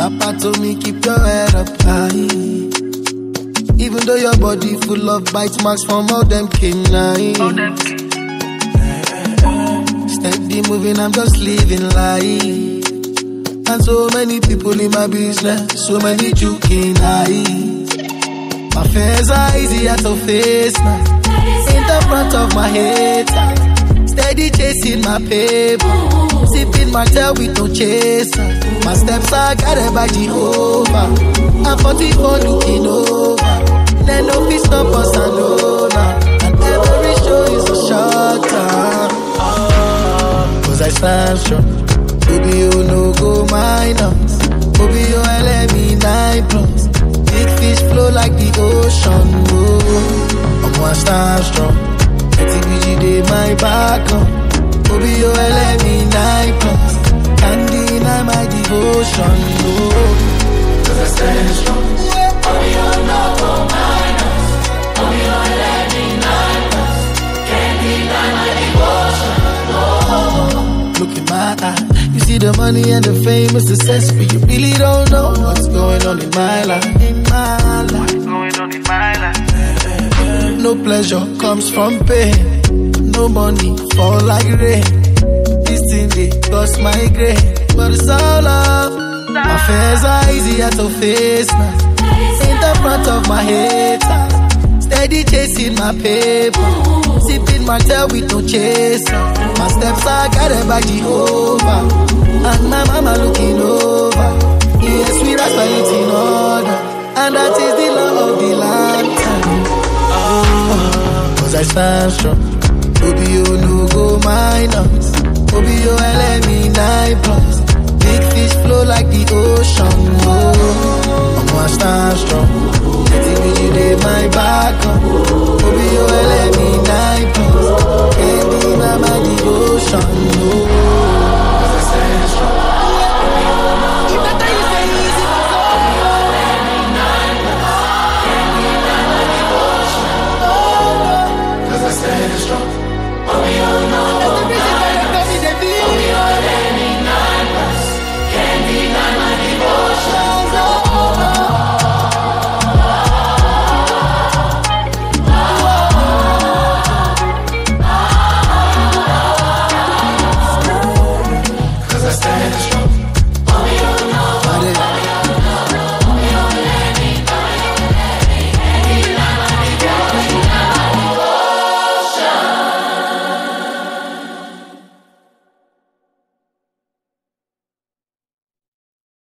Papa told me keep your head up high. Even though your body full of bite marks from all them canines. Steady moving, I'm just living life. And so many people in my business, so many joking eyes. My fears are easier to face now. In the front of my head, steady chasing my paper, sipping my tail with no chaser. My steps are guided by Jehovah. I'm 44 looking over. Then no peace stop us alone. And every show is a short time. Cause I stand strong. Baby, you no go minus. Baby, you LME 9+. Big fish flow like the ocean. Oh, I'm one stand strong. TBG dey my back on. Baby, you LME 9+. Can't deny my devotion. Oh, cause I stand strong. Baby, you no go minus. Baby, you LME 9+. Can't deny my devotion. Oh, look in my eye. You see the money and the fame and success, but you really don't know what's going on in my life. What's going on in my life? No pleasure comes from pain. No money fall like rain. This thing they cost my grain, but it's all love. My fears are easier to face now. In the front of my head, steady chasing my paper, sipping my tail with no chaser. My steps are guided by Jehovah, and my mama looking over. Yes, we rise by it in order, and that is the law of the land. Cause I stand strong. Baby, you no go minus.